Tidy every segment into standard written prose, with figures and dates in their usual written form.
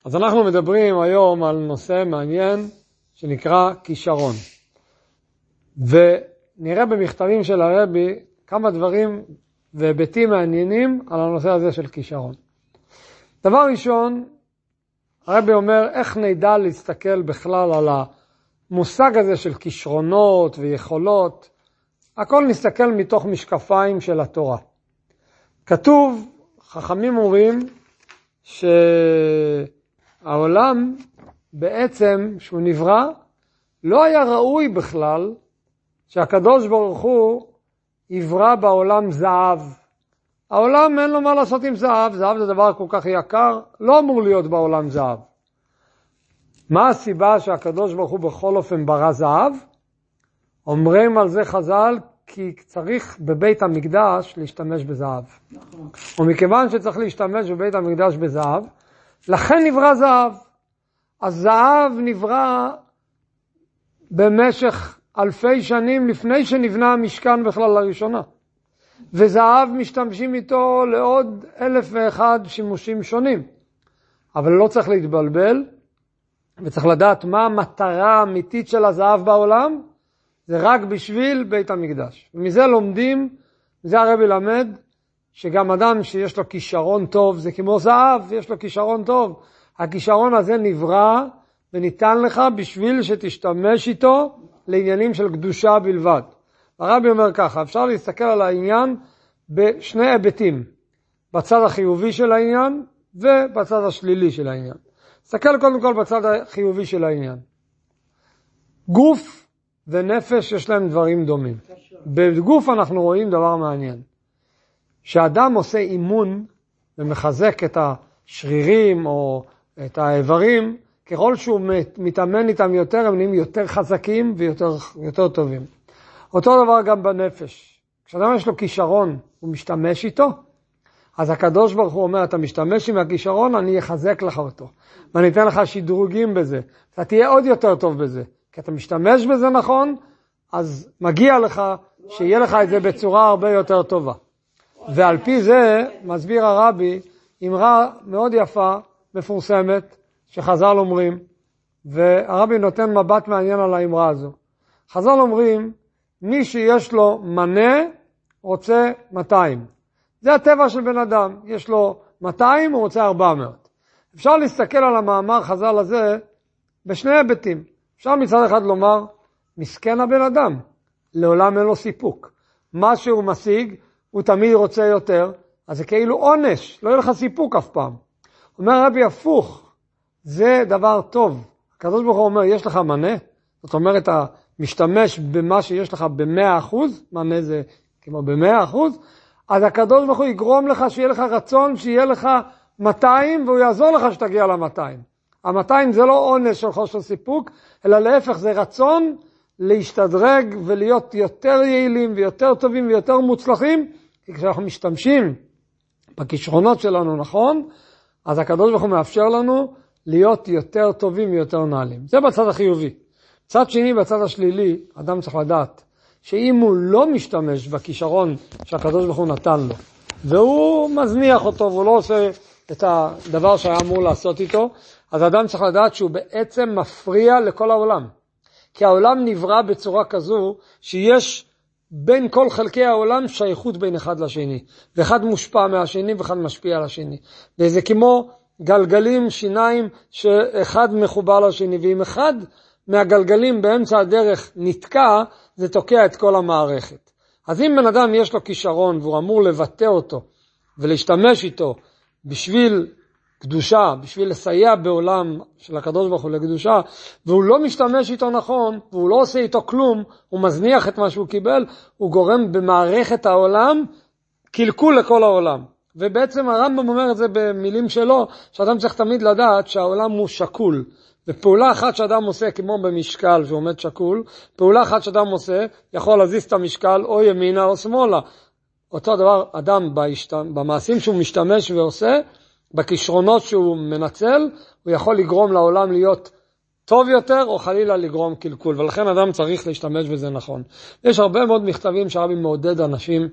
אז אנחנו מדברים היום על נושא מעניין שנקרא כישרון. ונראה במכתבים של הרבי כמה דברים והיבטים מעניינים על הנושא הזה של כישרון. דבר ראשון, הרבי אומר איך נדע להסתכל בכלל על המושג הזה של כישרונות ויכולות. הכל נסתכל מתוך משקפיים של התורה. כתוב, חכמים אומרים, שהעולם בעצם, שהוא נברא, לא היה ראוי בכלל שהקדוש ברוך הוא יברא בעולם זהב. העולם אין לו מה לעשות עם זהב, זהב זה דבר כל כך יקר, לא אמור להיות בעולם זהב. מה הסיבה שהקדוש ברוך הוא בכל אופן ברא זהב? אומרים על זה חז"ל, כי צריך בבית המקדש להשתמש בזהב. ומכיוון שצריך להשתמש בבית המקדש בזהב, לכן נברא זהב. הזהב נברא במשך אלפי שנים לפני שנבנה המשכן בכלל לראשונה. וזהב משתמשים איתו לעוד 1001 שימושים שונים. אבל לא צריך להתבלבל, וצריך לדעת מה המטרה האמיתית של הזהב בעולם, זה רק בשביל בית המקדש. ומזה לומדים, זה הרבי למד, שגם אדם שיש לו כישרון טוב, זה כמו זהב, יש לו כישרון טוב. הכישרון הזה נברא וניתן לך בשביל שתשתמש איתו לעניינים של קדושה בלבד. הרבי אומר ככה, אפשר להסתכל על העניין בשני היבטים, בצד החיובי של העניין ובצד השלילי של העניין. תסתכל קודם כל בצד החיובי של העניין. גוף ונפש יש להם דברים דומים. בגוף אנחנו רואים דבר מעניין. שאדם עושה אימון ומחזק את השרירים או את האיברים, ככל שהוא מתאמן איתם יותר, הם נהיים יותר חזקים ויותר טובים. אותו דבר גם בנפש. כשאדם יש לו כישרון, הוא משתמש איתו, אז הקדוש ברוך הוא אומר, אתה משתמש עם הכישרון, אני אחזק לך אותו. ואני אתן לך שדרוגים בזה. אתה תהיה עוד יותר טוב בזה. כי אתה משתמש בזה נכון, אז מגיע לך שיהיה לך את זה בצורה הרבה יותר טובה. ועל פי זה מסביר הרבי אמרה מאוד יפה, מפורסמת, שחז"ל אומרים, והרבי נותן מבט מעניין על האמרה הזו. חז"ל אומרים, מי שיש לו מנה רוצה 200. זה הטבע של בן אדם, יש לו 200, הוא רוצה 400. אפשר להסתכל על המאמר חז"ל הזה בשני היבטים. אפשר מצד אחד לומר, מסכן הבן אדם, לעולם אין לו סיפוק. מה שהוא משיג, הוא תמיד רוצה יותר, אז זה כאילו עונש, לא יהיה לך סיפוק אף פעם. אומר רבי הפוך, זה דבר טוב. הקדוש ברוך הוא אומר, יש לך מנה, זאת אומרת, אתה משתמש במה שיש לך ב100%, מנה זה כמו ב100%, אז הקדוש ברוך הוא יגרום לך שיהיה לך רצון, שיהיה לך 200, והוא יעזור לך שתגיע ל200. ה200 זה לא עונש של חוסר סיפוק, אלא להפך זה רצון להשתדרג ולהיות יותר יעילים ויותר טובים ויותר מוצלחים, כי כשאנחנו משתמשים בכישרונות שלנו נכון, אז הקדוש ברוך הוא מאפשר לנו להיות יותר טובים ויותר נעלים. זה בצד החיובי. צד שני, בצד השלילי, אדם צריך לדעת שאם הוא לא משתמש בכישרון שהקדוש ברוך הוא נתן לו, והוא מזניח אותו והוא לא עושה את הדבר שהיה אמור לעשות איתו, אז אדם צריך לדעת שהוא בעצם מפריע לכל העולם. כי העולם נברא בצורה כזו שיש בין כל חלקי העולם שייכות בין אחד לשני. ואחד מושפע מהשני ואחד משפיע על השני. וזה כמו גלגלים שיניים שאחד מחובר לשני. ואם אחד מהגלגלים באמצע הדרך נתקע, זה תוקע את כל המערכת. אז אם בן אדם יש לו כישרון והוא אמור לבטא אותו ולהשתמש איתו בשביל קדושה, בשביל לסייע בעולם של הקדוש ברוך הוא לקדושה, והוא לא משתמש איתו נכון, והוא לא עושה איתו כלום, הוא מזניח את מה שהוא קיבל, הוא גורם במערכת העולם קלקול לכל העולם. ובעצם הרמב"ם אומר את זה במילים שלו, שאדם צריך תמיד לדעת שהעולם הוא שקול. ופעולה אחת שאדם עושה כמו במשקל שעומד שקול, פעולה אחת שאדם עושה יכול להזיז את המשקל או ימינה או שמאלה. אותו דבר אדם במעשים שהוא משתמש ועושה, בכישרונות שהוא מנצל, הוא יכול לגרום לעולם להיות טוב יותר, או חלילה לגרום קלקול, ולכן אדם צריך להשתמש בזה נכון. יש הרבה מאוד מכתבים שהרבי מעודד אנשים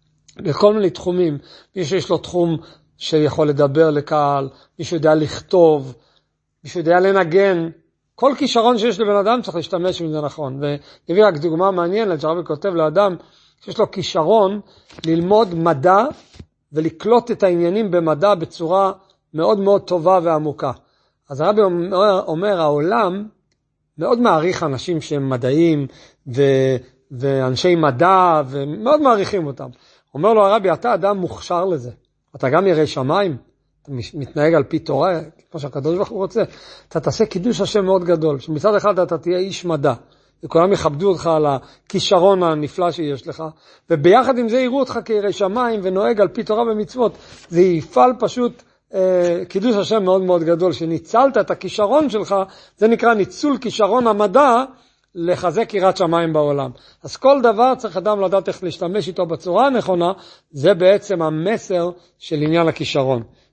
בכל מיני תחומים, מי שיש לו תחום שיכול לדבר לקהל, מי שיודע לכתוב, בשביל דעה לנגן, כל כישרון שיש לבן אדם צריך להשתמש בזה נכון. והביא רק דוגמה מעניינת, שהרבי כותב לאדם שיש לו כישרון ללמוד מדע ולקלוט את העניינים במדע בצורה מאוד מאוד טובה ועמוקה. אז הרבי אומר, העולם מאוד מעריך אנשים שהם מדעים ואנשי מדע, ומאוד מעריכים אותם. אומר לו הרבי, אתה אדם מוכשר לזה. אתה גם ירא שמיים, אתה מתנהג על פי תורה, כמו שהקדוש ברוך הוא רוצה. אתה תעשה קידוש השם מאוד גדול, שמצד אחד אתה תהיה איש מדע, וכולם יכבדו אותך על הכישרון הנפלא שיש לך, וביחד עם זה יראו אותך כירא שמיים, ונוהג על פי תורה ומצוות. זה יפעל פשוט קידוש השם מאוד מאוד גדול, שניצלת את הכישרון שלך, זה נקרא ניצול כישרון המדע, לחזק יראת שמיים בעולם. אז כל דבר צריך אדם לדעת איך להשתמש איתו בצורה הנכונה, זה בעצם המסר של עניין הכישרון.